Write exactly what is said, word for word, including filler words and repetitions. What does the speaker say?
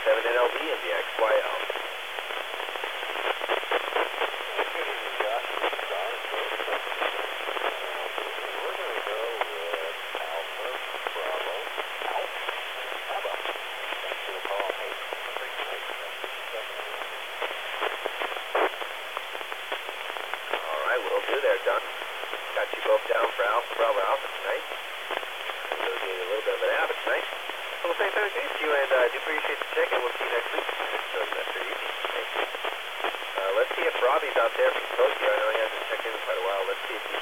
seven N L B and the X Y L. Good evening, Josh. This is Don. We're going to go with Alpha Bravo Alpha Bravo. Thanks for the call. Hey, pretty nice. All right, will do there, Don. Got you both down for Alpha Bravo Alpha tonight. We'll give you a little bit of an habit tonight. Well, thanks for the you, and I uh, do appreciate the check, and we'll see you next week. So, after evening. Thank you. Uh, let's see if Robbie's out there from Tokyo. I know he hasn't checked in in quite a while. Let's see if he's